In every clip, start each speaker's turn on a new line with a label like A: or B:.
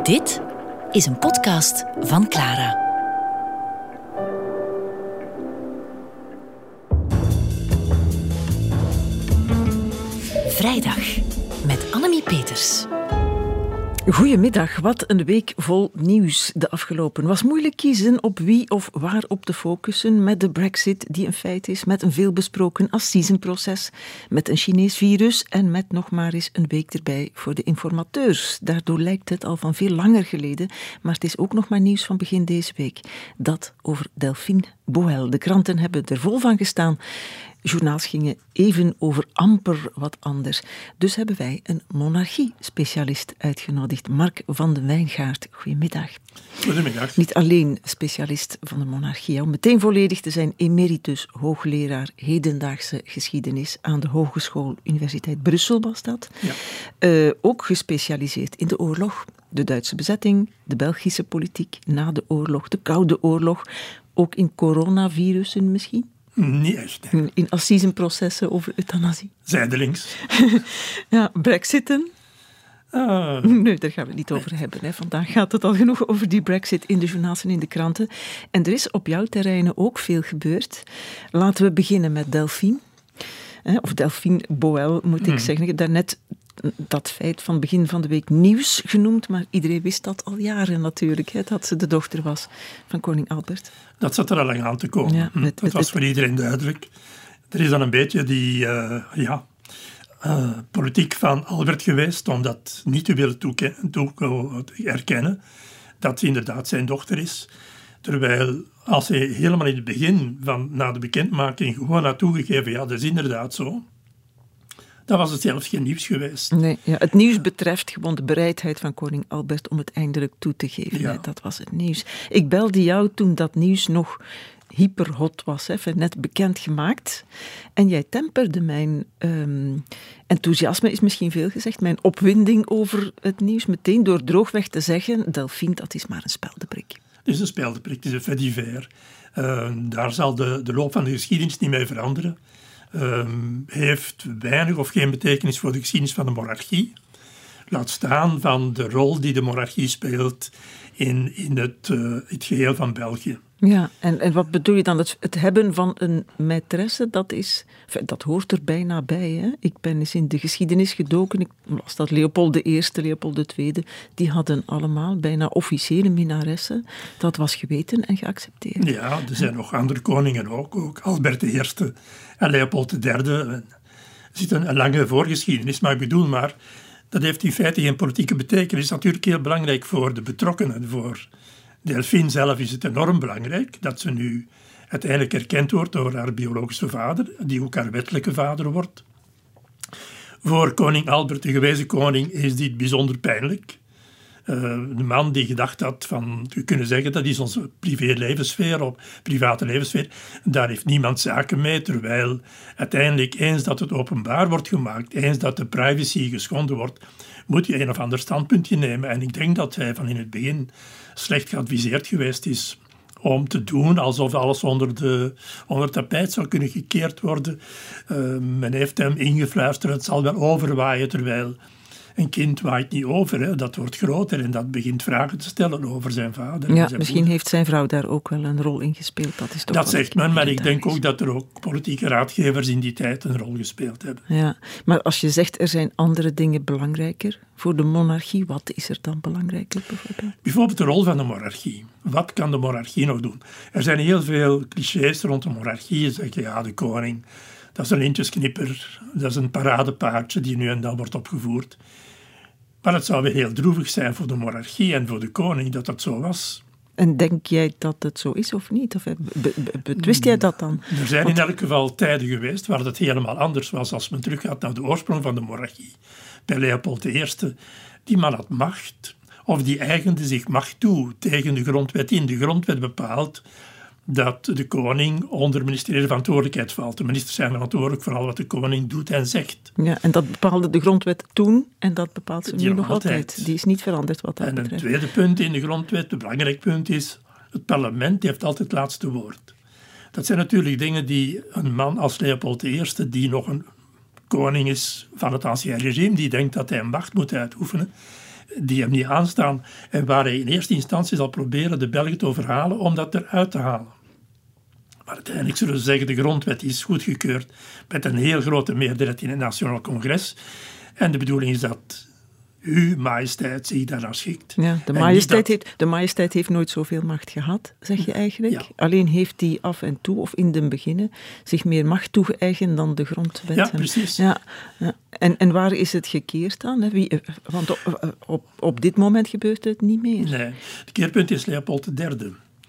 A: Dit is een podcast van Clara. Vrijdag met Annemie Peters.
B: Goedemiddag, wat een week vol nieuws de afgelopen. Was moeilijk kiezen op wie of waar op te focussen met de Brexit die een feit is, met een veelbesproken assisenproces, met een Chinees virus en met nog maar eens een week erbij voor de informateurs. Daardoor lijkt het al van veel langer geleden, maar het is ook nog maar nieuws van begin deze week. Dat over Delphine Boel. De kranten hebben er vol van gestaan. Journaals gingen even over amper wat anders. Dus hebben wij een monarchie-specialist uitgenodigd. Mark van den Wijngaard. Goedemiddag.
C: Goedemiddag.
B: Niet alleen specialist van de monarchie, om meteen volledig te zijn emeritus hoogleraar hedendaagse geschiedenis aan de Hogeschool Universiteit Brussel was dat. Ja. Ook gespecialiseerd in de oorlog, de Duitse bezetting, de Belgische politiek na de oorlog, de Koude Oorlog, ook in coronavirussen misschien.
C: Niet echt. Nee.
B: In assisenprocessen over euthanasie.
C: Zijdelings.
B: Ja, brexitten. Nee, daar gaan we het niet over hebben. Hè. Vandaag gaat het al genoeg over die brexit in de journaals en in de kranten. En er is op jouw terreinen ook veel gebeurd. Laten we beginnen met Delphine. Of Delphine Boel, moet ik zeggen. Ik heb daarnet dat feit van begin van de week nieuws genoemd, maar iedereen wist dat al jaren natuurlijk, hè, dat ze de dochter was van koning Albert.
C: Dat zat er al lang aan te komen. Ja, dat was voor iedereen duidelijk. Er is dan een beetje die politiek van Albert geweest om dat niet te willen erkennen, dat ze inderdaad zijn dochter is. Terwijl als hij helemaal in het begin, na de bekendmaking, gewoon had toegegeven, ja, dat is inderdaad zo, dan was het zelfs geen nieuws geweest.
B: Nee, ja, het nieuws betreft gewoon de bereidheid van koning Albert om het eindelijk toe te geven. Ja. Dat was het nieuws. Ik belde jou toen dat nieuws nog hyperhot was, net bekendgemaakt. En jij temperde mijn enthousiasme, is misschien veel gezegd, mijn opwinding over het nieuws, meteen door droogweg te zeggen, Delphine, dat is maar een speldeprik.
C: Het is een speldeprik, het is een fait divers. Daar zal de loop van de geschiedenis niet mee veranderen. Heeft weinig of geen betekenis voor de geschiedenis van de monarchie. Laat staan van de rol die de monarchie speelt in het geheel van België.
B: Ja, en wat bedoel je dan? Het hebben van een maîtresse, dat hoort er bijna bij. Hè? Ik ben eens in de geschiedenis gedoken. Ik las dat Leopold I, Leopold II, die hadden allemaal bijna officiële minnaressen. Dat was geweten en geaccepteerd.
C: Ja, er zijn nog andere koningen ook Albert I en Leopold III. Er zit een lange voorgeschiedenis, maar ik bedoel maar, dat heeft in feite geen politieke betekenis. Dat is natuurlijk heel belangrijk voor de betrokkenen. Voor Delphine zelf is het enorm belangrijk dat ze nu uiteindelijk erkend wordt door haar biologische vader, die ook haar wettelijke vader wordt. Voor koning Albert, de gewezen koning, is dit bijzonder pijnlijk. De man die gedacht had van, we kunnen zeggen, dat is onze private levensfeer, daar heeft niemand zaken mee, terwijl uiteindelijk eens dat het openbaar wordt gemaakt, eens dat de privacy geschonden wordt, moet je een of ander standpuntje nemen. En ik denk dat hij van in het begin slecht geadviseerd geweest is om te doen alsof alles onder het tapijt zou kunnen gekeerd worden. Men heeft hem ingefluisterd, het zal wel overwaaien, terwijl een kind waait niet over, hè. Dat wordt groter en dat begint vragen te stellen over zijn vader.
B: Ja,
C: zijn
B: misschien heeft zijn vrouw daar ook wel een rol in gespeeld. Dat is toch
C: dat zegt men, maar ik denk ook dat er ook politieke raadgevers in die tijd een rol gespeeld hebben.
B: Ja, maar als je zegt er zijn andere dingen belangrijker voor de monarchie, wat is er dan belangrijker bijvoorbeeld?
C: Bijvoorbeeld de rol van de monarchie. Wat kan de monarchie nog doen? Er zijn heel veel clichés rond de monarchie. Je zegt, ja, de koning, dat is een lintjesknipper, dat is een paradepaardje die nu en dan wordt opgevoerd. Maar het zou weer heel droevig zijn voor de monarchie en voor de koning dat dat zo was.
B: En denk jij dat het zo is of niet? Of betwist jij dat dan?
C: Er zijn in elk geval tijden geweest waar het helemaal anders was als men teruggaat naar de oorsprong van de monarchie. Bij Leopold I, die man had macht, of die eigende zich macht toe tegen de grondwet in. De grondwet bepaalt dat de koning onder ministeriële verantwoordelijkheid valt. De ministers zijn verantwoordelijk voor al wat de koning doet en zegt.
B: Ja, en dat bepaalde de grondwet toen en dat bepaalt ze nu nog altijd. Die is niet veranderd wat dat betreft.
C: En een tweede punt in de grondwet, een belangrijk punt is, het parlement heeft altijd het laatste woord. Dat zijn natuurlijk dingen die een man als Leopold I, die nog een koning is van het ancien regime, die denkt dat hij macht moet uitoefenen, die hem niet aanstaan en waar hij in eerste instantie zal proberen de Belgen te overhalen om dat eruit te halen. Maar uiteindelijk zullen ze zeggen, de grondwet is goedgekeurd met een heel grote meerderheid in het Nationaal Congres. En de bedoeling is dat uw majesteit zich daarnaar schikt.
B: Ja, de majesteit heeft nooit zoveel macht gehad, zeg je eigenlijk. Ja. Alleen heeft hij af en toe, of in den beginnen, zich meer macht toegeëigend dan de grondwet.
C: Ja, precies.
B: Ja. En waar is het gekeerd dan? Want op dit moment gebeurt het niet meer.
C: Nee, het keerpunt is Leopold III.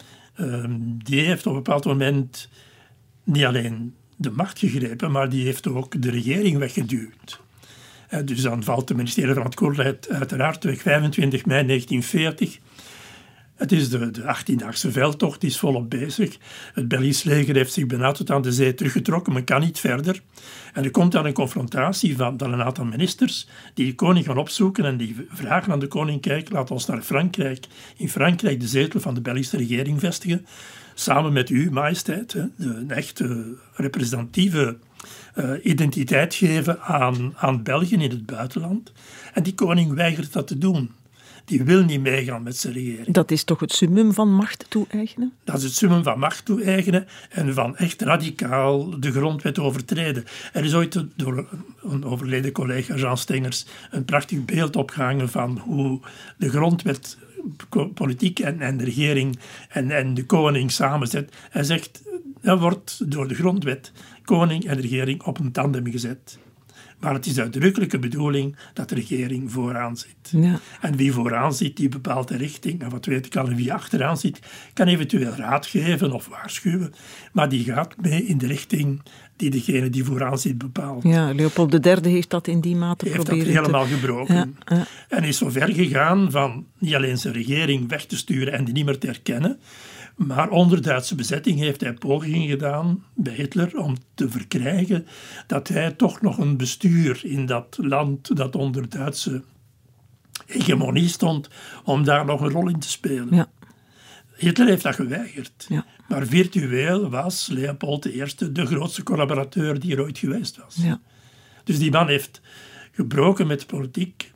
C: Die heeft op een bepaald moment niet alleen de macht gegrepen, maar die heeft ook de regering weggeduwd. Dus dan valt het ministerie van Verantwoordelijkheid uiteraard weg. 25 mei 1940. Het is de 18-daagse veldtocht, die is volop bezig. Het Belgisch leger heeft zich bijna tot aan de zee teruggetrokken, men kan niet verder. En er komt dan een confrontatie van een aantal ministers die de koning gaan opzoeken en die vragen aan de koning, kijk, laat ons naar Frankrijk. In Frankrijk de zetel van de Belgische regering vestigen, samen met uw majesteit, een echte representatieve identiteit geven aan België in het buitenland. En die koning weigert dat te doen. Die wil niet meegaan met zijn regering.
B: Dat is toch het summum van macht toe-eigenen?
C: Dat is het summum van macht toe-eigenen en van echt radicaal de grondwet overtreden. Er is ooit door een overleden collega, Jean Stengers, een prachtig beeld opgehangen van hoe de grondwet politiek en de regering en de koning samenzet. Hij zegt, er wordt door de grondwet koning en de regering op een tandem gezet. Maar het is de uitdrukkelijke bedoeling dat de regering vooraan zit.
B: Ja.
C: En wie vooraan zit, die bepaalt de richting. En wat weet ik al, en wie achteraan zit, kan eventueel raad geven of waarschuwen. Maar die gaat mee in de richting die degene die vooraan zit bepaalt.
B: Ja, Leopold III heeft dat in die mate
C: heeft
B: proberen
C: dat helemaal gebroken.
B: Ja.
C: En is zo ver gegaan van niet alleen zijn regering weg te sturen en die niet meer te erkennen, maar onder Duitse bezetting heeft hij pogingen gedaan bij Hitler om te verkrijgen dat hij toch nog een bestuur in dat land dat onder Duitse hegemonie stond, om daar nog een rol in te spelen.
B: Ja.
C: Hitler heeft dat geweigerd.
B: Ja.
C: Maar virtueel was Leopold I de grootste collaborateur die er ooit geweest was.
B: Ja.
C: Dus die man heeft gebroken met de politiek.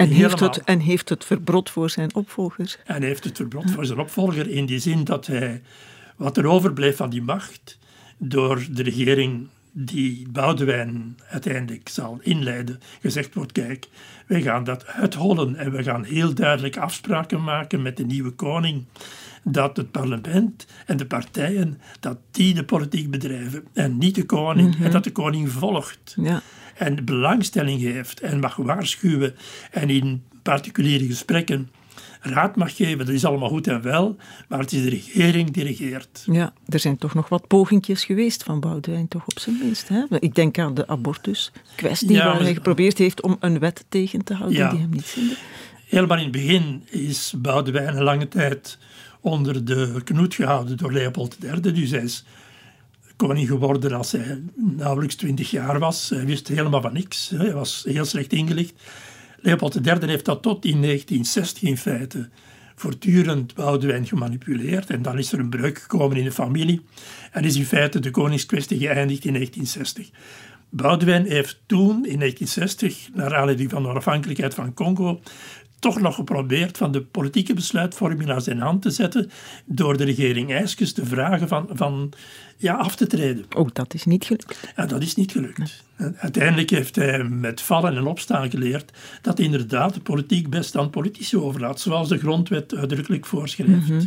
B: En heeft het verbrod voor zijn opvolger.
C: En heeft het verbrod voor zijn opvolger in die zin dat hij, wat er overbleef van die macht, door de regering die Boudewijn uiteindelijk zal inleiden, gezegd wordt, kijk, wij gaan dat uithollen en we gaan heel duidelijk afspraken maken met de nieuwe koning, dat het parlement en de partijen, dat die de politiek bedrijven en niet de koning, en dat de koning volgt.
B: Ja.
C: En belangstelling heeft en mag waarschuwen en in particuliere gesprekken raad mag geven, dat is allemaal goed en wel, maar het is de regering die regeert.
B: Ja, er zijn toch nog wat pogingjes geweest van Boudewijn, toch op zijn minst. Hè? Ik denk aan de abortuskwestie, waar hij geprobeerd heeft om een wet tegen te houden die hem niet zinde.
C: Helemaal in het begin is Boudewijn een lange tijd onder de knoet gehouden door Leopold III, dus hij is koning geworden als hij nauwelijks 20 jaar was. Hij wist helemaal van niks. Hij was heel slecht ingelicht. Leopold III heeft dat tot in 1960 in feite voortdurend Boudewijn gemanipuleerd. En dan is er een breuk gekomen in de familie. En is in feite de koningskwestie geëindigd in 1960. Boudewijn heeft toen, in 1960, naar aanleiding van de onafhankelijkheid van Congo, toch nog geprobeerd van de politieke besluitvorming naar zijn hand te zetten door de regering Eyskens te vragen van af te treden.
B: Ook dat is niet gelukt.
C: Ja, dat is niet gelukt. Nee. Uiteindelijk heeft hij met vallen en opstaan geleerd dat inderdaad de politiek best aan politici overlaat, zoals de grondwet uitdrukkelijk voorschrijft. Mm-hmm.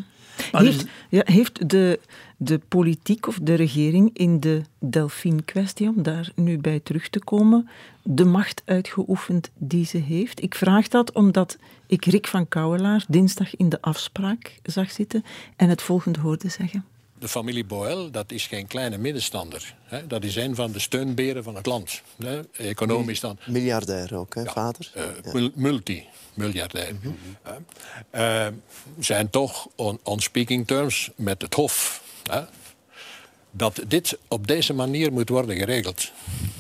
B: Heeft de politiek of de regering in de Delphine-kwestie, om daar nu bij terug te komen, de macht uitgeoefend die ze heeft? Ik vraag dat omdat ik Rick van Kouwelaar dinsdag in de afspraak zag zitten en het volgende hoorde zeggen.
D: De familie Boel, dat is geen kleine middenstander. Hè? Dat is een van de steunberen van het land. Hè? Economisch dan.
E: Miljardair ook, hè, vader?
D: Multimiljardair. Mm-hmm. Zijn toch on speaking terms met het Hof. Hè? Dat dit op deze manier moet worden geregeld.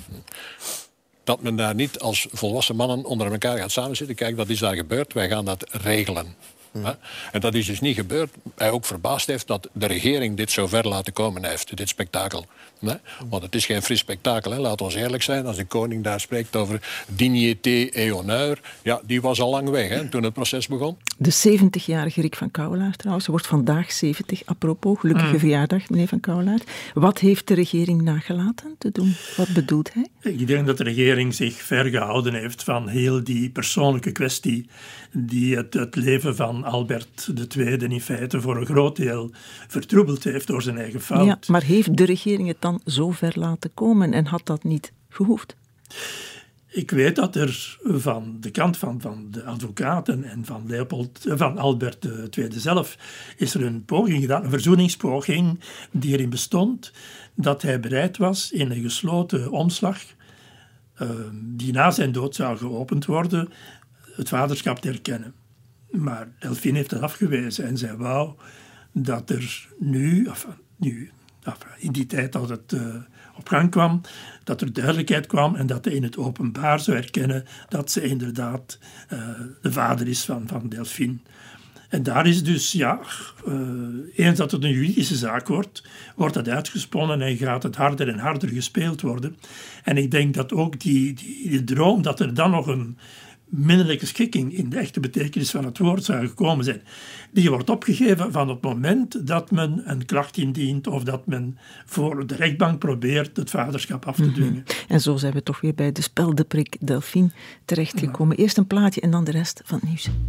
D: Dat men daar niet als volwassen mannen onder elkaar gaat samenzitten. Kijk, dat is daar gebeurd. Wij gaan dat regelen. En dat is dus niet gebeurd. Hij ook verbaasd heeft dat de regering dit zo ver laten komen heeft, dit spektakel. Want het is geen fris spektakel, hè. Laat ons eerlijk zijn. Als de koning daar spreekt over dignité et honneur, ja, die was al lang weg, hè, toen het proces begon.
B: De 70-jarige Rick van Kouwelaert trouwens, hij wordt vandaag 70, apropos, gelukkige verjaardag, meneer van Kouwelaert. Wat heeft de regering nagelaten te doen? Wat bedoelt hij?
C: Ik denk dat de regering zich vergehouden heeft van heel die persoonlijke kwestie die het leven van Albert II in feite voor een groot deel vertroebeld heeft door zijn eigen fout.
B: Ja, maar heeft de regering het dan zo ver laten komen en had dat niet gehoefd?
C: Ik weet dat er van de kant van de advocaten en van Albert II zelf is er een poging gedaan, een verzoeningspoging die erin bestond dat hij bereid was in een gesloten omslag die na zijn dood zou geopend worden, het vaderschap te erkennen. Maar Delphine heeft dat afgewezen en zij wou dat er nu in die tijd dat het op gang kwam, dat er duidelijkheid kwam en dat hij in het openbaar zou erkennen dat ze inderdaad de vader is van Delphine. En daar is dus, eens dat het een juridische zaak wordt dat uitgesponnen en gaat het harder en harder gespeeld worden. En ik denk dat ook die droom dat er dan nog een minderlijke schikking in de echte betekenis van het woord zou gekomen zijn, die wordt opgegeven van het moment dat men een klacht indient of dat men voor de rechtbank probeert het vaderschap af te dwingen.
B: En zo zijn we toch weer bij de speldeprik Delphine terechtgekomen. Eerst een plaatje en dan de rest van het nieuws.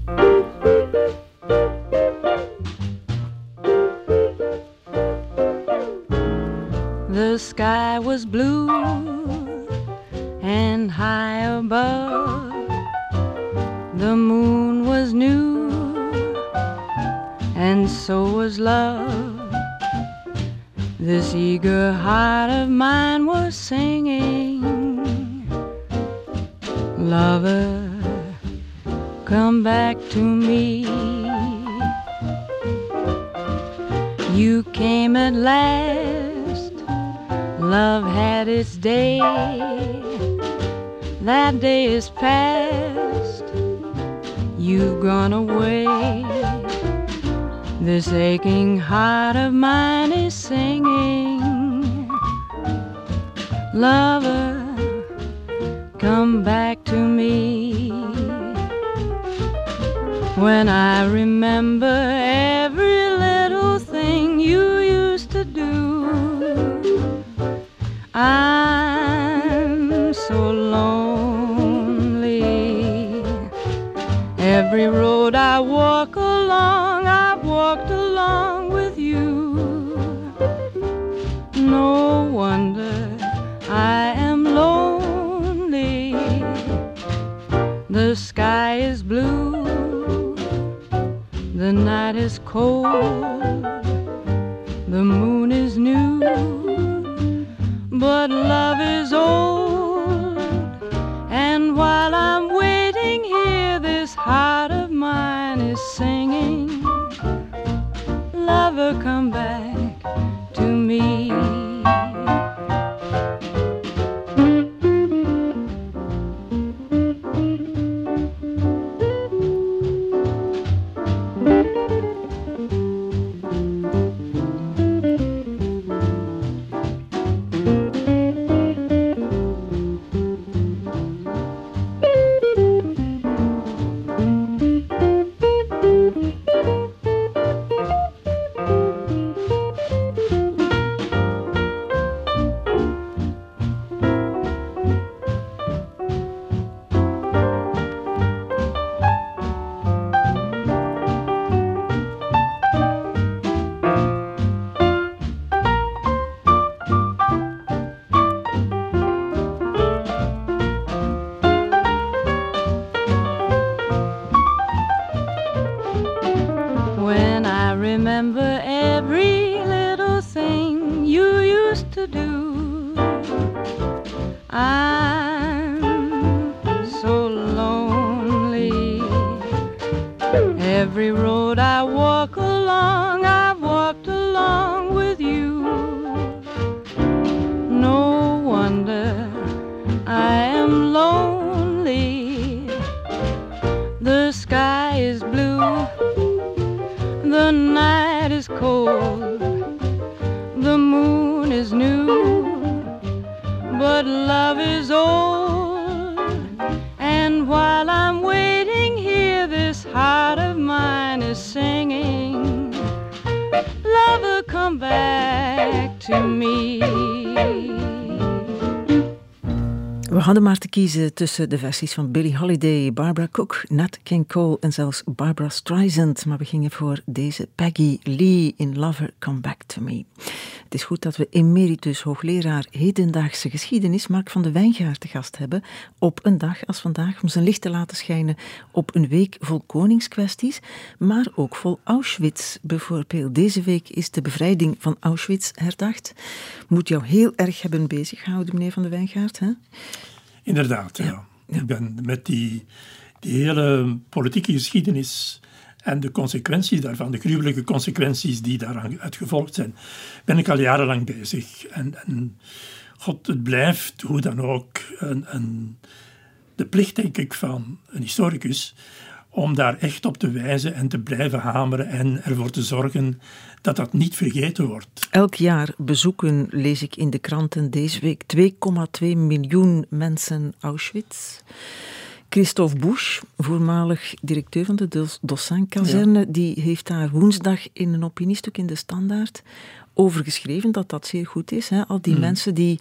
F: The sky was blue and high above. The moon was new and so was love. This eager heart of mine was singing, lover, come back to me. You came at last, love had its day. That day is past, you've gone away. This aching heart of mine is singing, lover, come back to me. When I remember every little thing you used to do, I'm so lonely. Every road I walk along, I've walked along with you. No wonder I am lonely. The sky is blue, the night is cold, the moon is new, but love is old. And while I'm waiting here, this heart of mine is singing, lover, come back to me. Remember every little thing you used to do. I'm so lonely. Every road I walk along, I've walked along with you. No wonder I am lonely. The sky is blue The night is cold, the moon is new, but love is old. And while I'm waiting here, this heart of mine is singing, lover, come back to me.
B: We hadden maar te kiezen tussen de versies van Billie Holiday, Barbara Cook, Nat King Cole en zelfs Barbra Streisand. Maar we gingen voor deze Peggy Lee in Lover, Come Back to Me. Het is goed dat we emeritus hoogleraar hedendaagse geschiedenis Mark van de Wijngaard te gast hebben op een dag als vandaag om zijn licht te laten schijnen op een week vol koningskwesties, maar ook vol Auschwitz bijvoorbeeld. Deze week is de bevrijding van Auschwitz herdacht. Moet jou heel erg hebben bezighouden, meneer van de Wijngaard, hè?
C: Inderdaad, ja. Ik ben met die hele politieke geschiedenis en de consequenties daarvan, de gruwelijke consequenties die daaraan uitgevolgd zijn, ben ik al jarenlang bezig. En God, het blijft hoe dan ook de plicht, denk ik, van een historicus om daar echt op te wijzen en te blijven hameren en ervoor te zorgen dat dat niet vergeten wordt.
B: Elk jaar bezoeken, lees ik in de kranten deze week, 2,2 miljoen mensen Auschwitz. Christophe Busch, voormalig directeur van de Dossin-kazerne, die heeft daar woensdag in een opiniestuk in de Standaard over geschreven dat dat zeer goed is. Hè? Al die mensen die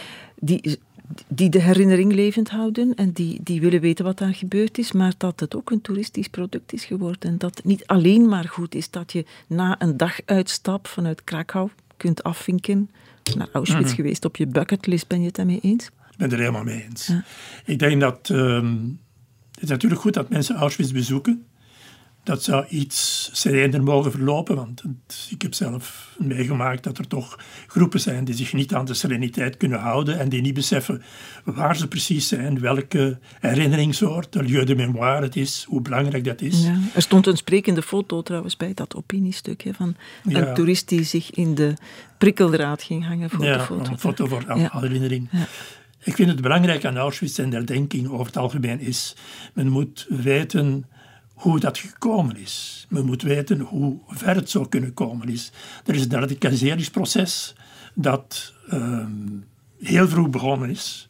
B: de herinnering levend houden en die willen weten wat daar gebeurd is, maar dat het ook een toeristisch product is geworden. En dat het niet alleen maar goed is dat je na een daguitstap vanuit Krakau kunt afvinken, naar Auschwitz geweest op je bucketlist. Ben je het daarmee eens?
C: Ik ben er helemaal mee eens.
B: Ja.
C: Ik denk dat het is natuurlijk goed dat mensen Auschwitz bezoeken. Dat zou iets serener mogen verlopen, want ik heb zelf meegemaakt dat er toch groepen zijn die zich niet aan de sereniteit kunnen houden en die niet beseffen waar ze precies zijn, welke herinneringssoort, de lieu de mémoire het is, hoe belangrijk dat is.
B: Ja, er stond een sprekende foto trouwens bij dat opiniestuk van een toerist die zich in de prikkeldraad ging hangen voor de foto.
C: Een foto voor herinnering.
B: Ja.
C: Ik vind het belangrijk aan Auschwitz en de herdenking over het algemeen is, men moet weten hoe dat gekomen is. Men moet weten hoe ver het zou kunnen komen is. Er is een radicaliseringsproces dat heel vroeg begonnen is.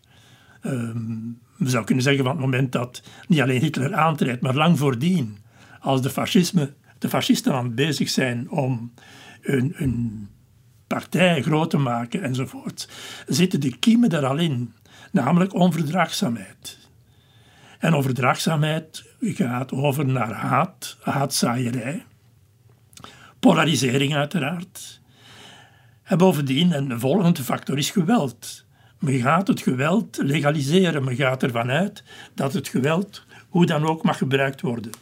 C: We zouden kunnen zeggen van het moment dat niet alleen Hitler aantreedt, maar lang voordien, als de fascisten aan het bezig zijn om een partij groot te maken enzovoort, zitten de kiemen er al in, namelijk onverdraagzaamheid. En onverdraagzaamheid gaat over naar haatzaaierij, polarisering uiteraard. En bovendien, een volgende factor is geweld. Men gaat het geweld legaliseren. Men gaat ervan uit dat het geweld hoe dan ook mag gebruikt worden.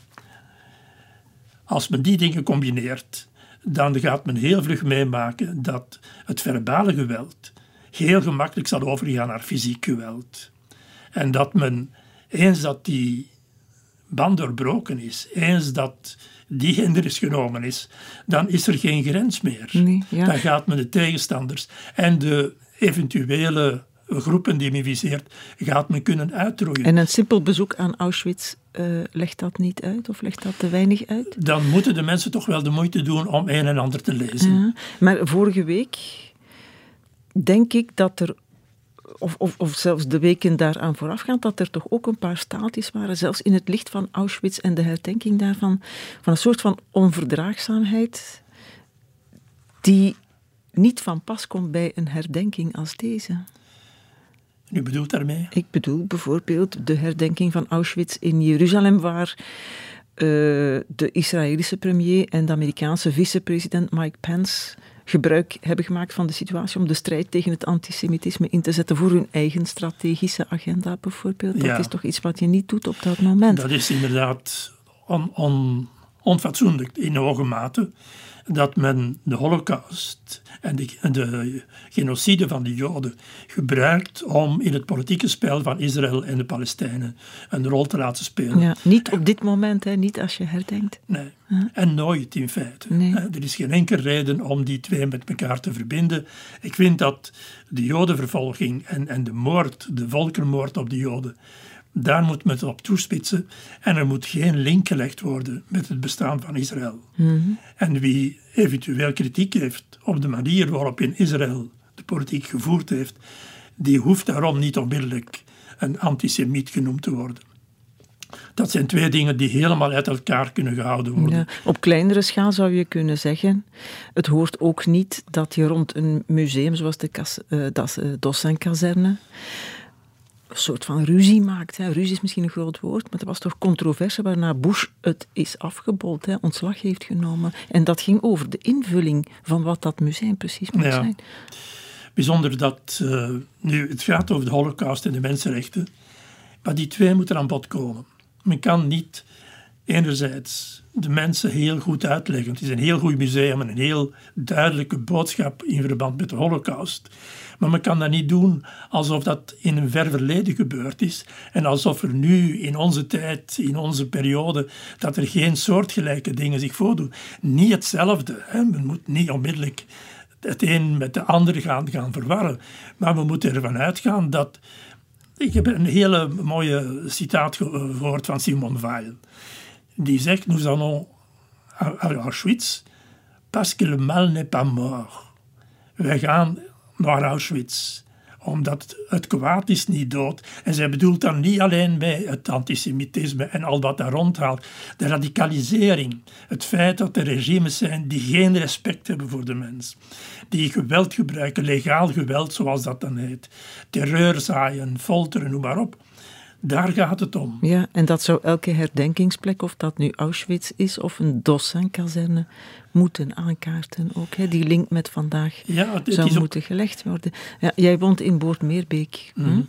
C: Als men die dingen combineert, dan gaat men heel vlug meemaken dat het verbale geweld heel gemakkelijk zal overgaan naar fysiek geweld. En dat men, eens dat die band doorbroken is, eens dat die hindernis genomen is, dan is er geen grens meer.
B: Nee, ja.
C: Dan gaat men de tegenstanders en de eventuele groepen die men viseert, gaat men kunnen uitroeien.
B: En een simpel bezoek aan Auschwitz, legt dat niet uit? Of legt dat te weinig uit?
C: Dan moeten de mensen toch wel de moeite doen om een en ander te lezen.
B: Ja, maar vorige week denk ik dat er, of zelfs de weken daaraan voorafgaand, dat er toch ook een paar staaltjes waren, zelfs in het licht van Auschwitz en de herdenking daarvan, van een soort van onverdraagzaamheid die niet van pas komt bij een herdenking als deze.
C: U bedoelt daarmee?
B: Ik bedoel bijvoorbeeld de herdenking van Auschwitz in Jeruzalem, waar de Israëlische premier en de Amerikaanse vicepresident Mike Pence gebruik hebben gemaakt van de situatie om de strijd tegen het antisemitisme in te zetten voor hun eigen strategische agenda bijvoorbeeld. Dat is toch iets wat je niet doet op dat moment.
C: Dat is inderdaad onfatsoenlijk in hoge mate. Dat men de Holocaust en de genocide van de Joden gebruikt om in het politieke spel van Israël en de Palestijnen een rol te laten spelen.
B: Ja, niet op dit moment, hè, niet als je herdenkt.
C: Nee, en nooit in feite.
B: Nee.
C: Er is geen enkele reden om die twee met elkaar te verbinden. Ik vind dat de Jodenvervolging en de moord, de volkerenmoord op de Joden, Daar moet men het op toespitsen. En er moet geen link gelegd worden met het bestaan van Israël. Mm-hmm. En wie eventueel kritiek heeft op de manier waarop in Israël de politiek gevoerd heeft, die hoeft daarom niet onmiddellijk een antisemiet genoemd te worden. Dat zijn twee dingen die helemaal uit elkaar kunnen gehouden worden.
B: Ja, op kleinere schaal zou je kunnen zeggen, het hoort ook niet dat je rond een museum zoals de Dossin-kazerne een soort van ruzie maakt. Hè. Ruzie is misschien een groot woord, maar er was toch controverse waarna Bush het is afgebold, hè, ontslag heeft genomen. En dat ging over de invulling van wat dat museum precies moet zijn.
C: Bijzonder dat nu het gaat over de Holocaust en de mensenrechten, maar die twee moeten aan bod komen. Men kan niet enerzijds de mensen heel goed uitleggen. Het is een heel goed museum en een heel duidelijke boodschap in verband met de Holocaust. Maar men kan dat niet doen alsof dat in een ver verleden gebeurd is en alsof er nu in onze tijd, in onze periode, dat er geen soortgelijke dingen zich voordoen. Niet hetzelfde. Hè? Men moet niet onmiddellijk het een met de ander gaan verwarren. Maar we moeten ervan uitgaan dat... Ik heb een hele mooie citaat gehoord van Simone Weil. Die zegt, nous allons à Auschwitz parce que le mal n'est pas mort. Wij gaan naar Auschwitz omdat het kwaad is niet dood. En zij bedoelt dan niet alleen bij het antisemitisme en al wat daar rondhaalt. De radicalisering. Het feit dat er regimes zijn die geen respect hebben voor de mens. Die geweld gebruiken, legaal geweld zoals dat dan heet. Terreur zaaien, folteren, noem maar op. Daar gaat het om.
B: Ja, en dat zou elke herdenkingsplek, of dat nu Auschwitz is of een Dossin-kazerne, moeten aankaarten ook. Hè. Die link met vandaag zou moeten gelegd worden. Ja, jij woont in Boortmeerbeek. Mm-hmm.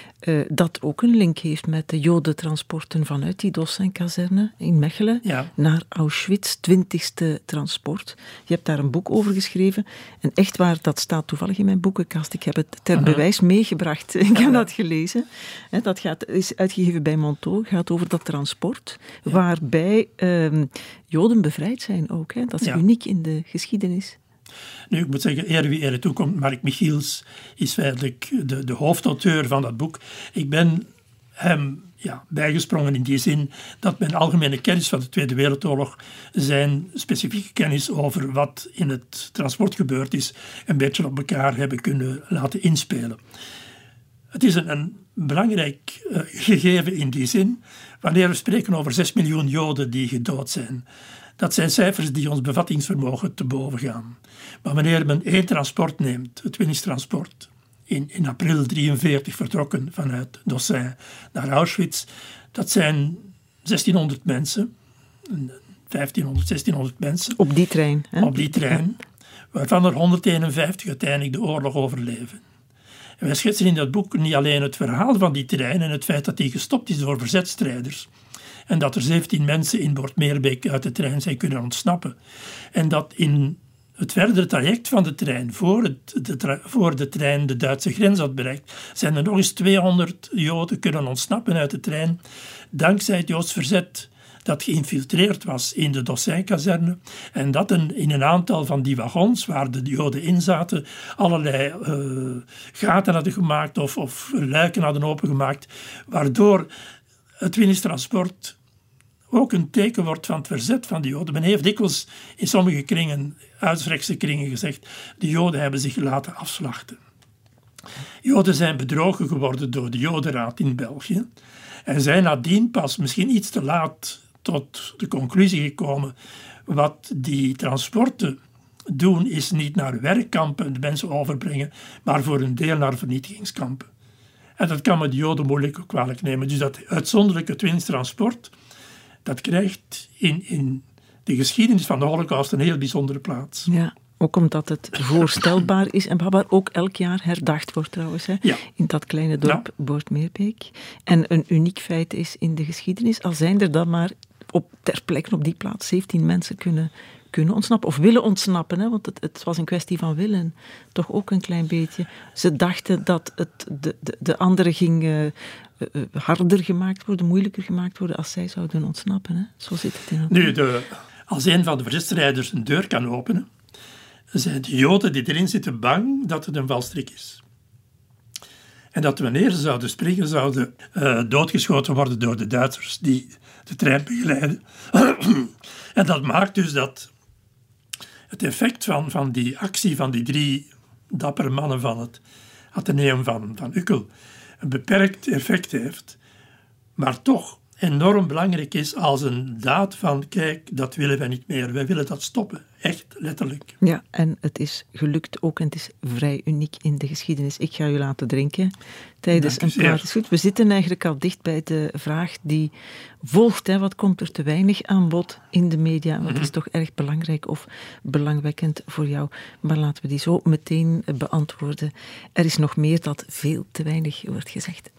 B: Dat ook een link heeft met de jodentransporten vanuit die Dossin-kazerne in Mechelen naar Auschwitz, 20e transport. Je hebt daar een boek over geschreven. En echt waar, dat staat toevallig in mijn boekenkast. Ik heb het ter bewijs meegebracht. Ik heb dat gelezen. Dat is uitgegeven bij Montaut. Het gaat over dat transport, waarbij Joden bevrijd zijn ook. Hè. Dat is uniek in de geschiedenis.
C: Nu, ik moet zeggen, eer wie er toekomt, Mark Michiels is feitelijk de hoofdauteur van dat boek. Ik ben hem bijgesprongen in die zin dat mijn algemene kennis van de Tweede Wereldoorlog, zijn specifieke kennis over wat in het transport gebeurd is, een beetje op elkaar hebben kunnen laten inspelen. Het is een belangrijk gegeven in die zin, wanneer we spreken over 6 miljoen Joden die gedood zijn. Dat zijn cijfers die ons bevattingsvermogen te boven gaan. Maar wanneer men één transport neemt, het Winningstransport, in april 1943 vertrokken vanuit Dossin naar Auschwitz, dat zijn 1600 mensen, 1500, 1600 mensen.
B: Op die trein. Hè?
C: Op die trein, waarvan er 151 uiteindelijk de oorlog overleven. En wij schetsen in dat boek niet alleen het verhaal van die trein en het feit dat die gestopt is door verzetstrijders, en dat er 17 mensen in Boortmeerbeek uit de trein zijn kunnen ontsnappen. En dat in het verdere traject van de trein, voor de trein de Duitse grens had bereikt, zijn er nog eens 200 Joden kunnen ontsnappen uit de trein, dankzij het Joods verzet dat geïnfiltreerd was in de Dossin-kazerne. En dat in een aantal van die wagons, waar de Joden in zaten, allerlei gaten hadden gemaakt of luiken hadden opengemaakt, waardoor het Winningstransport ook een teken wordt van het verzet van de Joden. Men heeft dikwijls in sommige kringen, uitrechtse kringen, gezegd, de Joden hebben zich laten afslachten. Joden zijn bedrogen geworden door de Jodenraad in België en zijn nadien pas misschien iets te laat tot de conclusie gekomen, wat die transporten doen is niet naar werkkampen de mensen overbrengen, maar voor een deel naar vernietigingskampen. En dat kan men de Joden moeilijk kwalijk nemen. Dus dat uitzonderlijke Winningstransport, dat krijgt in de geschiedenis van de Holocaust een heel bijzondere plaats.
B: Ja, ook omdat het voorstelbaar is en waar ook elk jaar herdacht wordt trouwens, hè, in dat kleine dorp Boortmeerbeek. En een uniek feit is in de geschiedenis, al zijn er dan maar ter plekke op die plaats 17 mensen kunnen ontsnappen, of willen ontsnappen, hè, want het was een kwestie van willen, toch ook een klein beetje. Ze dachten dat de anderen ging harder gemaakt worden, moeilijker gemaakt worden als zij zouden ontsnappen. Hè. Zo zit het in elkaar.
C: Nu, als een van de verzetstrijders een deur kan openen, zijn de Joden die erin zitten bang dat het een valstrik is. En dat wanneer ze zouden springen, zouden doodgeschoten worden door de Duitsers die de trein begeleiden. En dat maakt dus dat het effect van die actie van die 3 dappere mannen van het Atheneum van Uckel een beperkt effect heeft, maar toch enorm belangrijk is als een daad van kijk, dat willen wij niet meer. Wij willen dat stoppen. Echt, letterlijk.
B: Ja, en het is gelukt ook en het is vrij uniek in de geschiedenis. Ik ga u laten drinken tijdens een praat. Is goed. We zitten eigenlijk al dicht bij de vraag die volgt. Hè. Wat komt er te weinig aan bod in de media? Wat is toch erg belangrijk of belangwekkend voor jou? Maar laten we die zo meteen beantwoorden. Er is nog meer dat veel te weinig wordt gezegd.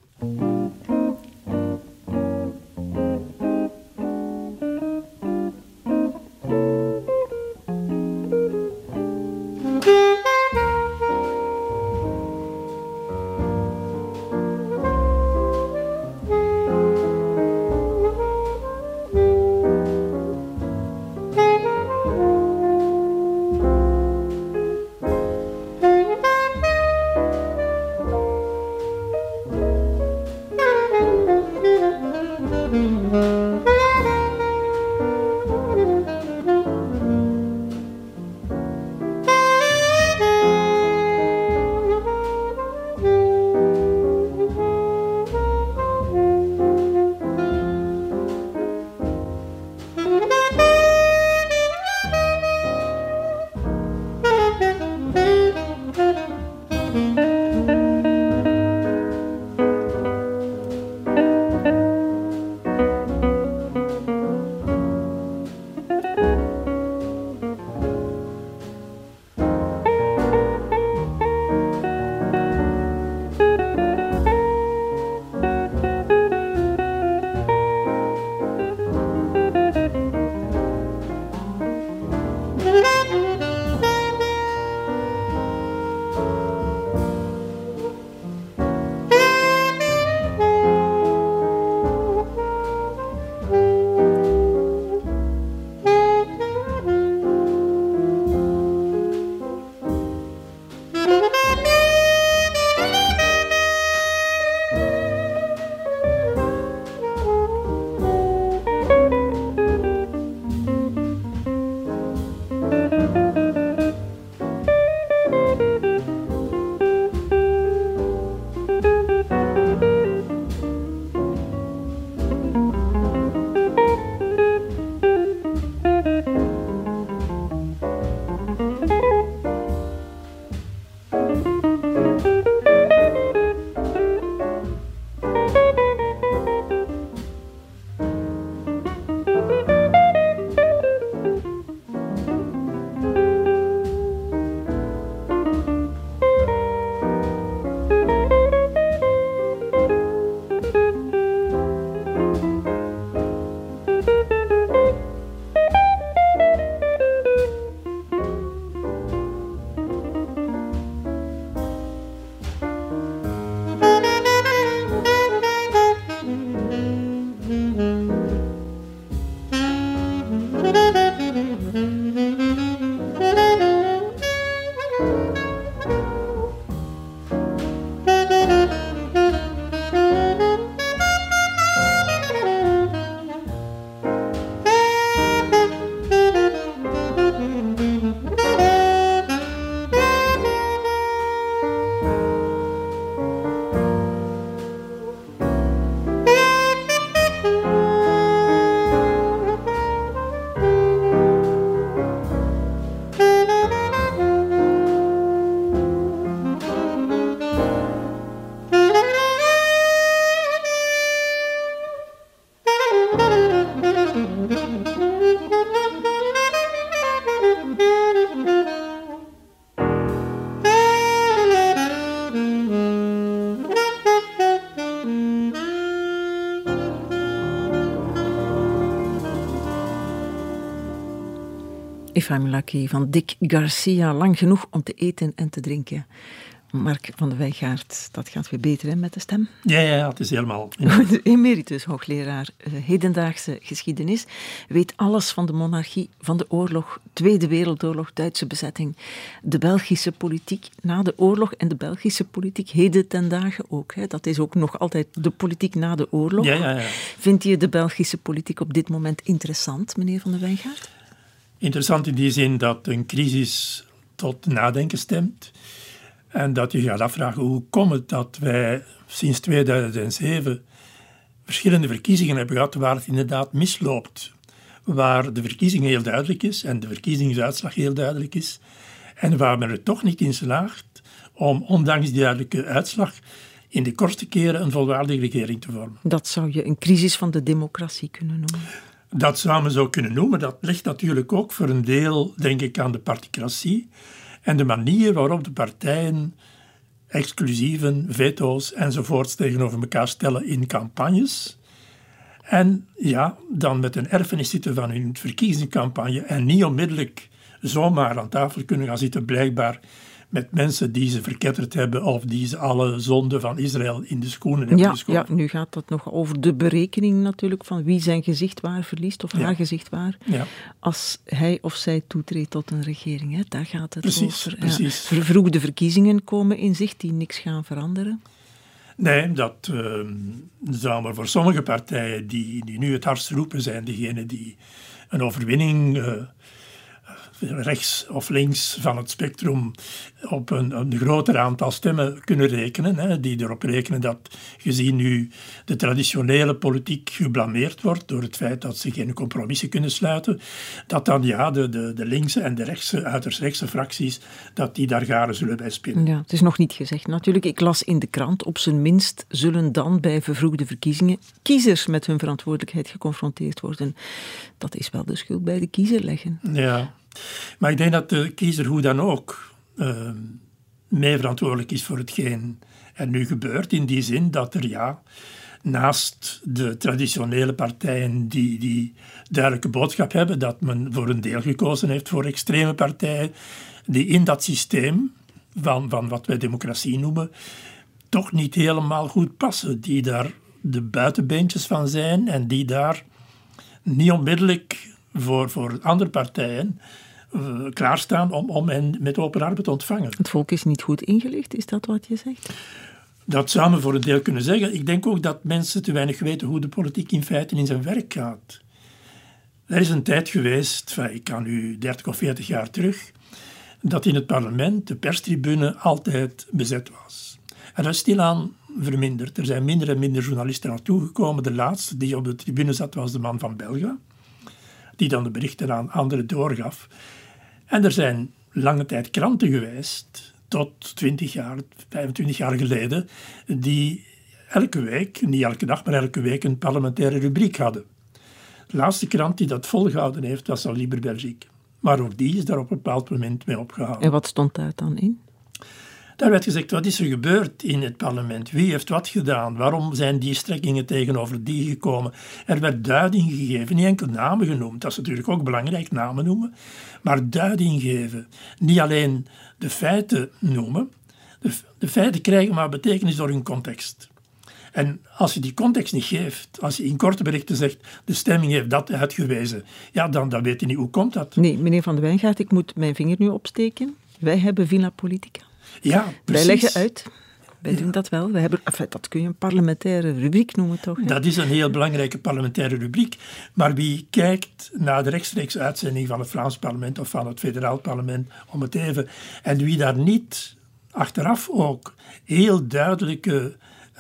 B: If I'm Lucky van Dick Garcia. Lang genoeg om te eten en te drinken. Mark van de Wijngaard, dat gaat weer beter, hè, met de stem.
C: Ja, het is helemaal...
B: De emeritus hoogleraar hedendaagse geschiedenis weet alles van de monarchie, van de oorlog, Tweede Wereldoorlog, Duitse bezetting, de Belgische politiek na de oorlog en de Belgische politiek heden ten dagen ook. Hè. Dat is ook nog altijd de politiek na de oorlog.
C: Ja.
B: Vindt je de Belgische politiek op dit moment interessant, meneer van de Wijngaard?
C: Interessant in die zin dat een crisis tot nadenken stemt. En dat je gaat afvragen, hoe komt het dat wij sinds 2007 verschillende verkiezingen hebben gehad waar het inderdaad misloopt. Waar de verkiezing heel duidelijk is en de verkiezingsuitslag heel duidelijk is. En waar men er toch niet in slaagt om, ondanks die duidelijke uitslag, in de kortste keren een volwaardige regering te vormen.
B: Dat zou je een crisis van de democratie kunnen noemen.
C: Dat zou men zo kunnen noemen. Dat ligt natuurlijk ook voor een deel, denk ik, aan de particratie. En de manier waarop de partijen exclusieven, veto's enzovoorts tegenover elkaar stellen in campagnes. En ja, dan met een erfenis zitten van hun verkiezingscampagne en niet onmiddellijk zomaar aan tafel kunnen gaan zitten, blijkbaar met mensen die ze verketterd hebben of die ze alle zonden van Israël in de schoenen hebben geschoven.
B: Ja, nu gaat het nog over de berekening natuurlijk van wie zijn gezicht waar verliest of haar gezicht waar. Ja. Als hij of zij toetreedt tot een regering, hè, daar gaat het over.
C: Precies.
B: Ja. Vervroegde verkiezingen komen in zicht die niks gaan veranderen.
C: Nee, dat zou maar voor sommige partijen die nu het hardst roepen zijn, diegenen die een overwinning rechts of links van het spectrum op een groter aantal stemmen kunnen rekenen. Hè, die erop rekenen dat, gezien nu de traditionele politiek geblameerd wordt door het feit dat ze geen compromissen kunnen sluiten, dat dan de linkse en de rechtse, uiterst rechtse fracties, dat die daar garen zullen bij spelen.
B: Ja, het is nog niet gezegd natuurlijk. Ik las in de krant, op zijn minst zullen dan bij vervroegde verkiezingen kiezers met hun verantwoordelijkheid geconfronteerd worden. Dat is wel de schuld bij de kiezer leggen.
C: Ja. Maar ik denk dat de kiezer hoe dan ook mee verantwoordelijk is voor hetgeen er nu gebeurt. In die zin dat er naast de traditionele partijen die duidelijke boodschap hebben, dat men voor een deel gekozen heeft voor extreme partijen die in dat systeem van wat wij democratie noemen, toch niet helemaal goed passen. Die daar de buitenbeentjes van zijn en die daar niet onmiddellijk voor andere partijen klaarstaan om hen met open armen te ontvangen.
B: Het volk is niet goed ingelicht, is dat wat je zegt?
C: Dat zou men voor een deel kunnen zeggen. Ik denk ook dat mensen te weinig weten hoe de politiek in feite in zijn werk gaat. Er is een tijd geweest, ik kan nu 30 of 40 jaar terug, dat in het parlement de perstribune altijd bezet was. En dat is stilaan verminderd. Er zijn minder en minder journalisten naartoe gekomen. De laatste die op de tribune zat was de man van Belga, die dan de berichten aan anderen doorgaf. En er zijn lange tijd kranten geweest, tot 20 jaar, 25 jaar geleden, die elke week, niet elke dag, maar elke week een parlementaire rubriek hadden. De laatste krant die dat volgehouden heeft, was al Libre Belgique. Maar ook die is daar op een bepaald moment mee opgehouden.
B: En wat stond daar dan in?
C: Daar werd gezegd, wat is er gebeurd in het parlement? Wie heeft wat gedaan? Waarom zijn die strekkingen tegenover die gekomen? Er werd duiding gegeven, niet enkel namen genoemd. Dat is natuurlijk ook belangrijk, namen noemen. Maar duiding geven. Niet alleen de feiten noemen. De feiten krijgen maar betekenis door hun context. En als je die context niet geeft, als je in korte berichten zegt, de stemming heeft dat uitgewezen, dan weet je niet, hoe komt dat?
B: Nee, meneer Van de Wijngaard, ik moet mijn vinger nu opsteken. Wij hebben Villa Politica.
C: Ja, precies.
B: Wij leggen uit. Wij doen dat wel. Dat kun je een parlementaire rubriek noemen, toch? Hè?
C: Dat is een heel belangrijke parlementaire rubriek. Maar wie kijkt naar de rechtstreeks uitzending van het Vlaams parlement of van het federaal parlement, om het even, en wie daar niet achteraf ook heel duidelijke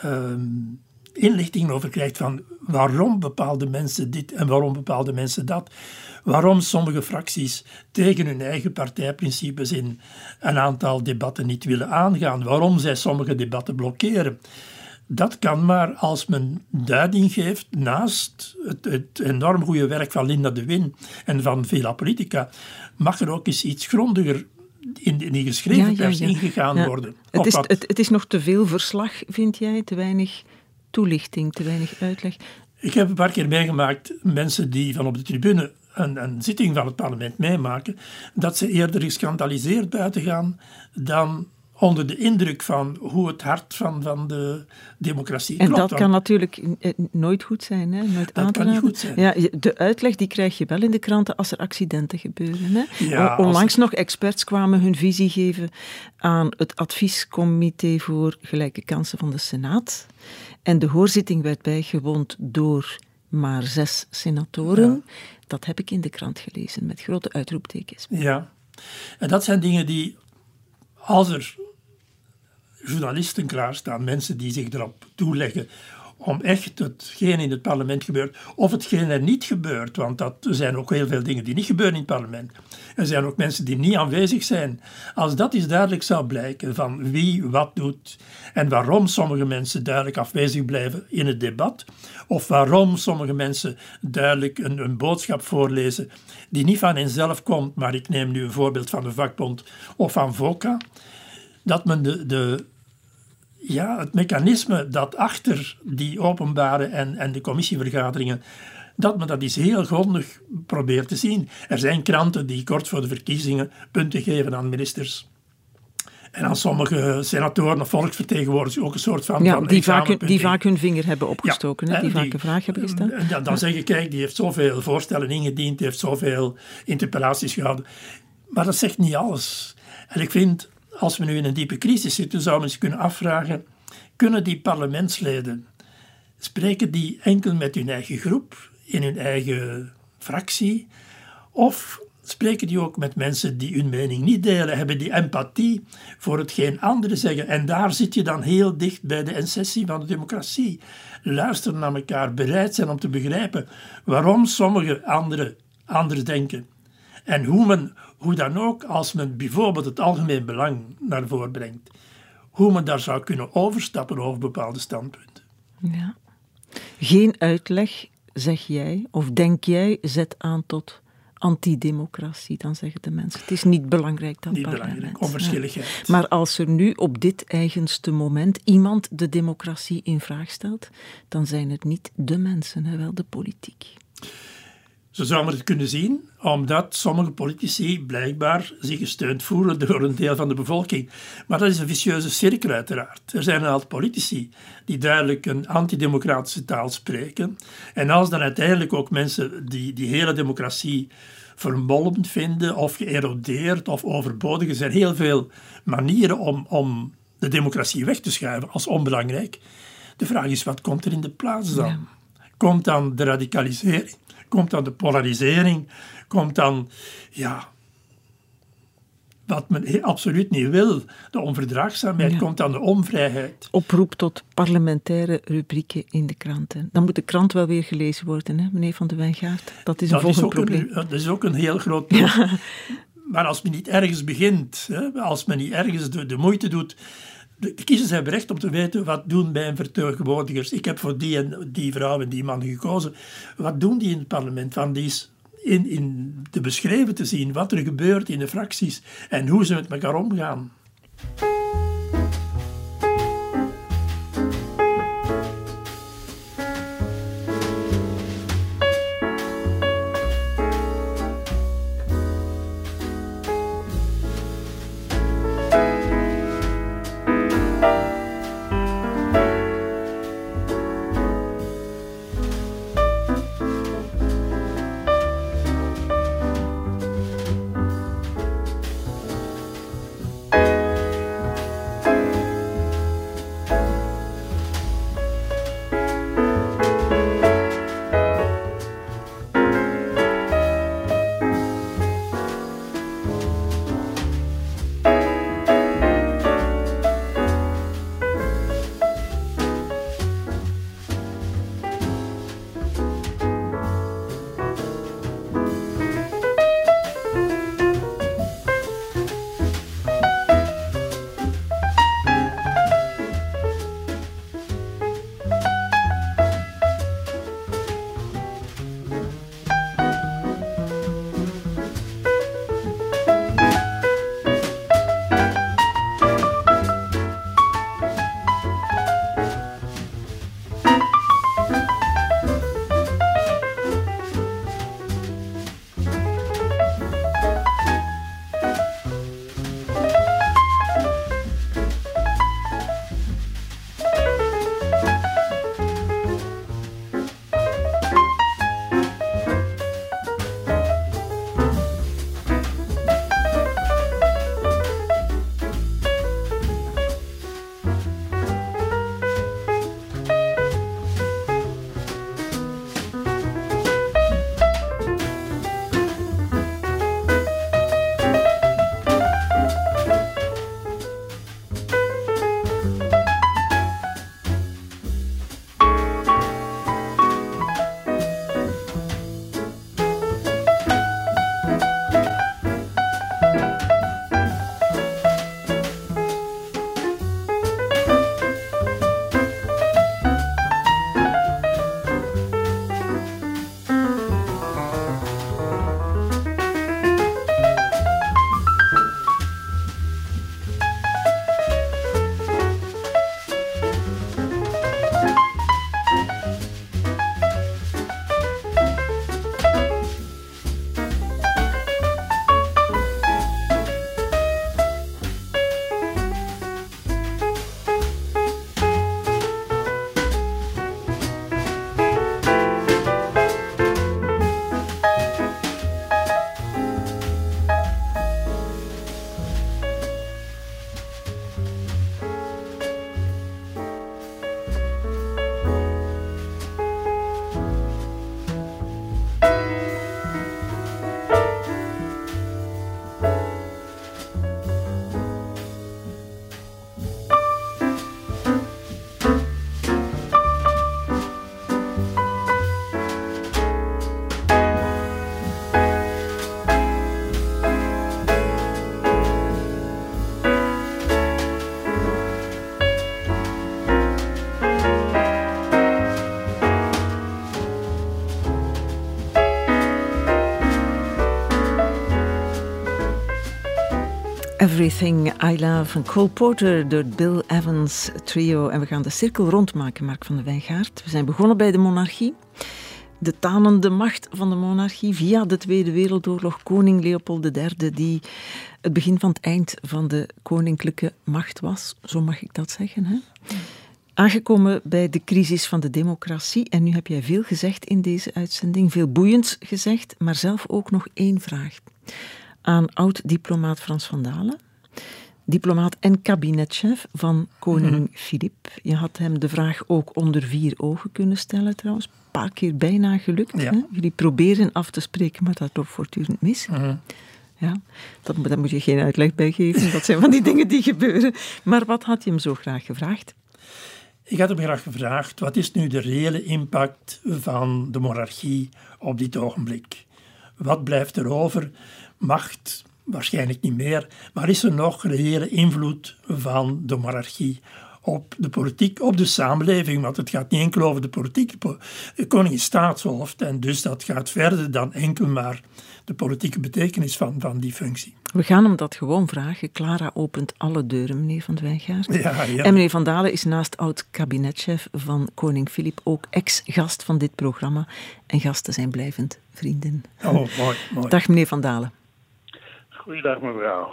C: inlichtingen over krijgt van waarom bepaalde mensen dit en waarom bepaalde mensen dat, waarom sommige fracties tegen hun eigen partijprincipes in een aantal debatten niet willen aangaan, waarom zij sommige debatten blokkeren. Dat kan maar als men duiding geeft naast het enorm goede werk van Linda de Win en van Villa Politica, mag er ook eens iets grondiger in die geschreven pers ingegaan worden.
B: Het is nog te veel verslag, vind jij? Te weinig toelichting, te weinig uitleg?
C: Ik heb een paar keer meegemaakt, mensen die van op de tribune een zitting van het parlement meemaken, dat ze eerder geschandaliseerd buiten gaan dan onder de indruk van hoe het hart van de democratie
B: klopt.
C: En
B: dat kan natuurlijk nooit goed zijn. Hè? Nooit
C: dat kan niet goed zijn.
B: Ja, de uitleg die krijg je wel in de kranten als er accidenten gebeuren. Hè?
C: Ja,
B: onlangs nog experts kwamen hun visie geven aan het adviescomité voor gelijke kansen van de Senaat. En de hoorzitting werd bijgewoond door maar 6 senatoren. Ja. Dat heb ik in de krant gelezen, met grote uitroeptekens.
C: Ja, en dat zijn dingen die, als er journalisten klaarstaan, mensen die zich erop toeleggen om echt hetgeen in het parlement gebeurt, of hetgeen er niet gebeurt, want er zijn ook heel veel dingen die niet gebeuren in het parlement. Er zijn ook mensen die niet aanwezig zijn. Als dat eens duidelijk zou blijken van wie wat doet en waarom sommige mensen duidelijk afwezig blijven in het debat, of waarom sommige mensen duidelijk een boodschap voorlezen die niet van henzelf komt, maar ik neem nu een voorbeeld van de vakbond of van VOCA, dat men het mechanisme dat achter die openbare en de commissievergaderingen, dat men dat eens heel grondig probeert te zien. Er zijn kranten die kort voor de verkiezingen punten geven aan ministers. En aan sommige senatoren of volksvertegenwoordigers ook een soort van...
B: Ja, die vaak hun vinger hebben opgestoken, ja, die vaak een vraag hebben gesteld.
C: Dan zeg je, kijk, die heeft zoveel voorstellen ingediend, die heeft zoveel interpellaties gehouden. Maar dat zegt niet alles. En ik vind, als we nu in een diepe crisis zitten, zouden we eens kunnen afvragen, kunnen die parlementsleden, spreken die enkel met hun eigen groep, in hun eigen fractie, of spreken die ook met mensen die hun mening niet delen, hebben die empathie voor hetgeen anderen zeggen. En daar zit je dan heel dicht bij de essentie van de democratie. Luisteren naar elkaar, bereid zijn om te begrijpen waarom sommige anderen anders denken. En hoe dan ook, als men bijvoorbeeld het algemeen belang naar voren brengt, hoe men daar zou kunnen overstappen over bepaalde standpunten.
B: Ja. Geen uitleg, zeg jij, of denk jij, zet aan tot antidemocratie, dan zeggen de mensen. Het is niet belangrijk, dat parlement. Niet belangrijk,
C: onverschilligheid.
B: Ja. Maar als er nu op dit eigenste moment iemand de democratie in vraag stelt, dan zijn het niet de mensen, wel de politiek.
C: Zo zouden we het kunnen zien, omdat sommige politici blijkbaar zich gesteund voelen door een deel van de bevolking. Maar dat is een vicieuze cirkel uiteraard. Er zijn een aantal politici die duidelijk een antidemocratische taal spreken. En als dan uiteindelijk ook mensen die hele democratie vermolmend vinden of geërodeerd of overbodig, er zijn heel veel manieren om de democratie weg te schuiven als onbelangrijk. De vraag is, wat komt er in de plaats dan? Ja. Komt dan de radicalisering? Komt dan de polarisering? Komt dan, wat men absoluut niet wil, de onverdraagzaamheid? Ja. Komt dan de onvrijheid?
B: Oproep tot parlementaire rubrieken in de kranten. Dan moet de krant wel weer gelezen worden, hè, meneer Van de Wijngaard. Dat is een volgend probleem.
C: Dat is ook een heel groot probleem. Ja. Maar als men niet ergens begint, als men niet ergens de moeite doet. De kiezers hebben recht om te weten, wat doen mijn vertegenwoordigers? Ik heb voor die en die vrouw en die man gekozen. Wat doen die in het parlement? Van die is in te beschreven te zien wat er gebeurt in de fracties en hoe ze met elkaar omgaan.
B: Everything I Love van Cole Porter door Bill Evans Trio. En we gaan de cirkel rondmaken, Mark van de Wijngaard. We zijn begonnen bij de monarchie. De tanende macht van de monarchie via de Tweede Wereldoorlog. Koning Leopold III, die het begin van het eind van de koninklijke macht was. Zo mag ik dat zeggen, hè? Aangekomen bij de crisis van de democratie. En nu heb jij veel gezegd in deze uitzending. Veel boeiends gezegd, maar zelf ook nog één vraag. Aan oud-diplomaat Frans van Dalen. Diplomaat en kabinetchef van koning Filip. Je had hem de vraag ook onder 4 ogen kunnen stellen trouwens. Een paar keer bijna gelukt.
C: Ja.
B: Hè? Jullie proberen af te spreken, maar dat loopt voortdurend mis. Ja, daar moet je geen uitleg bij geven. Dat zijn van die dingen die gebeuren. Maar wat had je hem zo graag gevraagd?
C: Ik had hem graag gevraagd, wat is nu de reële impact van de monarchie op dit ogenblik? Wat blijft er over? Macht, waarschijnlijk niet meer. Maar is er nog reële invloed van de monarchie op de politiek, op de samenleving? Want het gaat niet enkel over de politiek. De koning is staatshoofd en dus dat gaat verder dan enkel maar de politieke betekenis van die functie.
B: We gaan hem dat gewoon vragen. Clara opent alle deuren, meneer Van de Wijngaard.
C: Ja.
B: En meneer Van Dalen is naast oud-kabinetchef van koning Filip ook ex-gast van dit programma. En gasten zijn blijvend vrienden.
C: Oh, mooi.
B: Dag meneer Van Dalen.
G: Goeiedag mevrouw.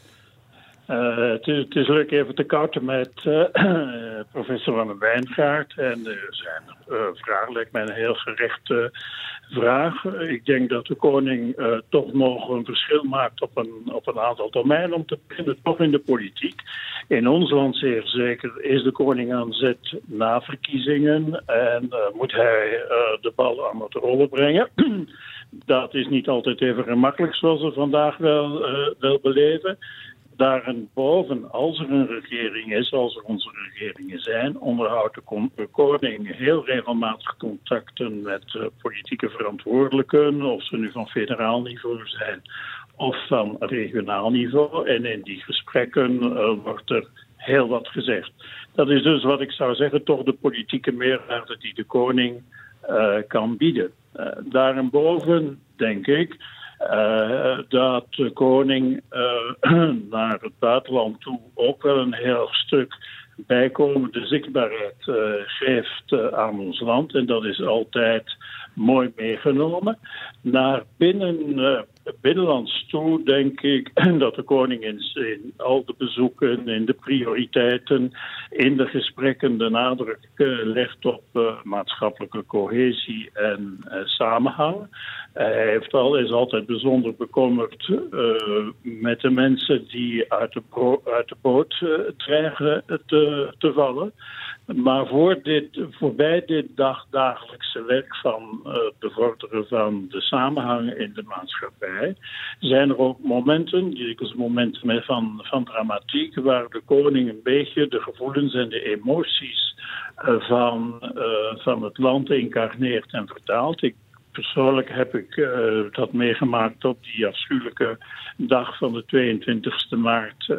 G: Het is leuk even te kouten met professor Van de Wijngaard. En zijn vraag lijkt mij een heel gerechte vraag. Ik denk dat de koning toch nog een verschil maakt op een aantal domeinen om te beginnen, toch in de politiek. In ons land zeer zeker is de koning aan zet na verkiezingen en moet hij de bal aan het rollen brengen. Dat is niet altijd even gemakkelijk zoals we vandaag wel beleven. Daarboven, als er een regering is, als er onze regeringen zijn, onderhoudt de koning heel regelmatig contacten met politieke verantwoordelijken, of ze nu van federaal niveau zijn of van regionaal niveau. En in die gesprekken wordt er heel wat gezegd. Dat is dus wat ik zou zeggen, toch de politieke meerwaarde die de koning kan bieden. Daarboven denk ik dat de koning naar het buitenland toe ook wel een heel stuk bijkomende zichtbaarheid geeft aan ons land. En dat is altijd mooi meegenomen. Naar binnenlands toe denk ik dat de koning in al de bezoeken, in de prioriteiten, in de gesprekken de nadruk legt op maatschappelijke cohesie en samenhang. Hij is altijd bijzonder bekommerd met de mensen die uit de boot dreigen te vallen. Maar voorbij dit dagelijkse werk van bevorderen van de samenhang in de maatschappij, zijn er ook momenten, dikwijls momenten van dramatiek, waar de koning een beetje de gevoelens en de emoties van het land incarneert en vertaalt. Persoonlijk heb ik dat meegemaakt op die afschuwelijke dag van de 22e maart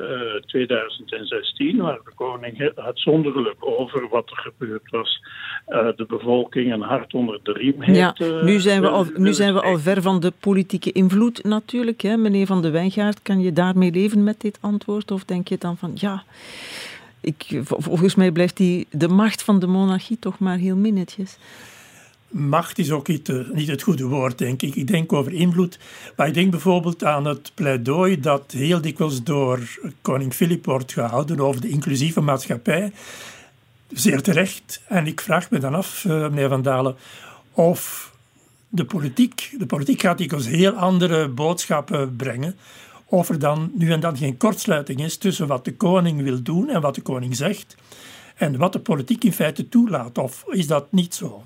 G: 2016, waar de koning uitzonderlijk over wat er gebeurd was, de bevolking een hart onder de riem heeft.
B: Ja, nu zijn we al ver van de politieke invloed natuurlijk. Hè? Meneer Van de Wijngaard, kan je daarmee leven met dit antwoord? Of denk je dan van, ja, volgens mij blijft de macht van de monarchie toch maar heel minnetjes.
C: Macht is ook niet het goede woord, denk ik. Ik denk over invloed. Maar ik denk bijvoorbeeld aan het pleidooi dat heel dikwijls door koning Filip wordt gehouden over de inclusieve maatschappij. Zeer terecht. En ik vraag me dan af, meneer Van Dalen, of de politiek gaat dikwijls heel andere boodschappen brengen. Of er dan nu en dan geen kortsluiting is tussen wat de koning wil doen en wat de koning zegt. En wat de politiek in feite toelaat. Of is dat niet zo?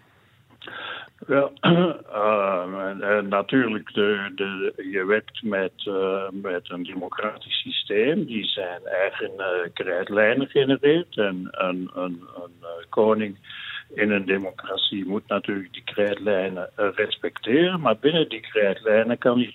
G: Wel, natuurlijk, je werkt met een democratisch systeem die zijn eigen krijtlijnen genereert. En een koning in een democratie moet natuurlijk die krijtlijnen respecteren, maar binnen die krijtlijnen kan hij...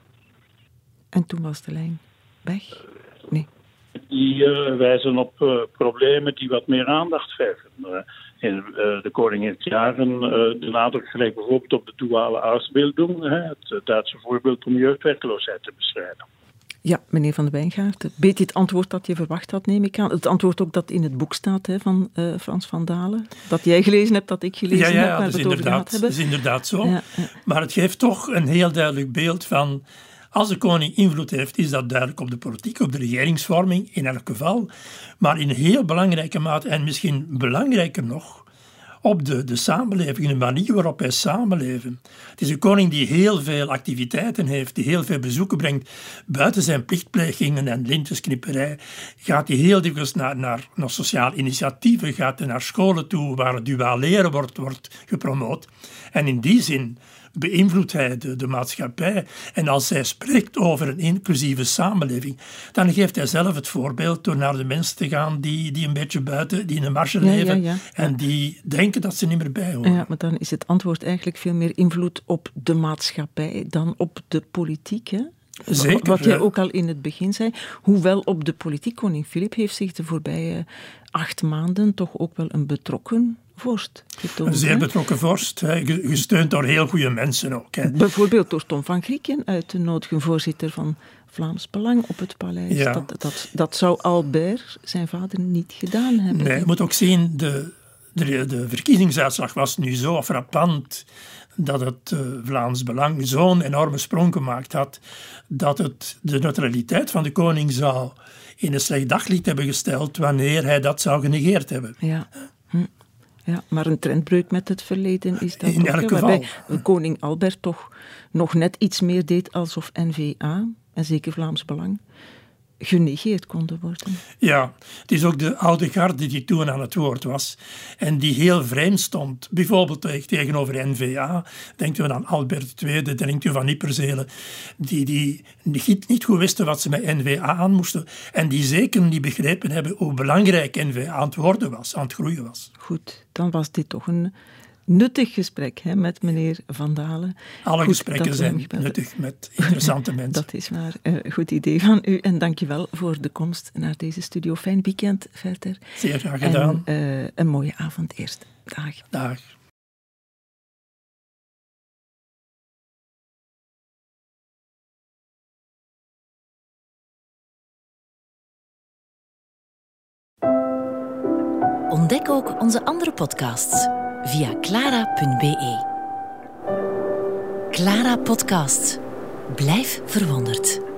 B: En toen was de lijn weg? Nee.
G: Die wijzen op problemen die wat meer aandacht vergen. De koning heeft jaren de nadruk gelegd bijvoorbeeld op de duale Ausbildung, het Duitse voorbeeld om jeugdwerkloosheid te bestrijden.
B: Ja, meneer Van de Wijngaard. Een beetje het antwoord dat je verwacht had, neem ik aan. Het antwoord ook dat in het boek staat van Frans van Dalen. Dat jij gelezen hebt, dat ik gelezen heb, waar we het over gehad hebben.
C: Dat is inderdaad zo.
B: Ja.
C: Maar het geeft toch een heel duidelijk beeld van... Als de koning invloed heeft, is dat duidelijk op de politiek, op de regeringsvorming in elk geval. Maar in heel belangrijke mate, en misschien belangrijker nog... op de samenleving, de manier waarop wij samenleven. Het is een koning die heel veel activiteiten heeft, die heel veel bezoeken brengt. Buiten zijn plichtplegingen en lintjesknipperij gaat hij heel dikwijls naar sociale initiatieven, gaat hij naar scholen toe waar het duaal leren wordt gepromoot. En in die zin beïnvloedt hij de maatschappij. En als hij spreekt over een inclusieve samenleving, dan geeft hij zelf het voorbeeld door naar de mensen te gaan die een beetje buiten, die in de marge leven en die denken dat ze niet meer bij horen.
B: Ja, maar dan is het antwoord eigenlijk veel meer invloed op de maatschappij dan op de politiek, hè?
C: Zeker.
B: Wat jij ook al in het begin zei. Hoewel op de politiek, koning Filip heeft zich de voorbije 8 maanden toch ook wel een betrokken vorst getoond.
C: Een zeer betrokken vorst, gesteund door heel goede mensen ook. Hè.
B: Bijvoorbeeld door Tom van Grieken uit te nodigen, voorzitter van Vlaams Belang op het paleis.
C: Ja.
B: Dat zou Albert, zijn vader, niet gedaan hebben.
C: Nee, je moet ook zien, de verkiezingsuitslag was nu zo frappant dat het Vlaams Belang zo'n enorme sprong gemaakt had dat het de neutraliteit van de koning zou in een slecht daglicht hebben gesteld wanneer hij dat zou genegeerd hebben.
B: Ja. Ja, maar een trendbreuk met het verleden is dat
C: in elk geval.
B: Waarbij koning Albert toch nog net iets meer deed alsof N-VA, en zeker Vlaams Belang, genegeerd konden worden. Ja,
C: het is ook de oude garde die toen aan het woord was en die heel vreemd stond. Bijvoorbeeld tegenover N-VA, denkt u aan Albert II, denkt u van Yperzele, die niet goed wisten wat ze met N-VA aan moesten en die zeker niet begrepen hebben hoe belangrijk N-VA aan het worden was, aan het groeien was.
B: Goed, dan was dit toch een nuttig gesprek met meneer Van Dalen.
C: Alle gesprekken zijn nuttig met interessante mensen.
B: Dat is waar. Goed idee van u. En dank je wel voor de komst naar deze studio. Fijn weekend verder.
C: Zeer graag gedaan.
B: En een mooie avond eerst. Dag.
C: Dag.
A: Ontdek ook onze andere podcasts via clara.be. Clara Podcast. Blijf verwonderd.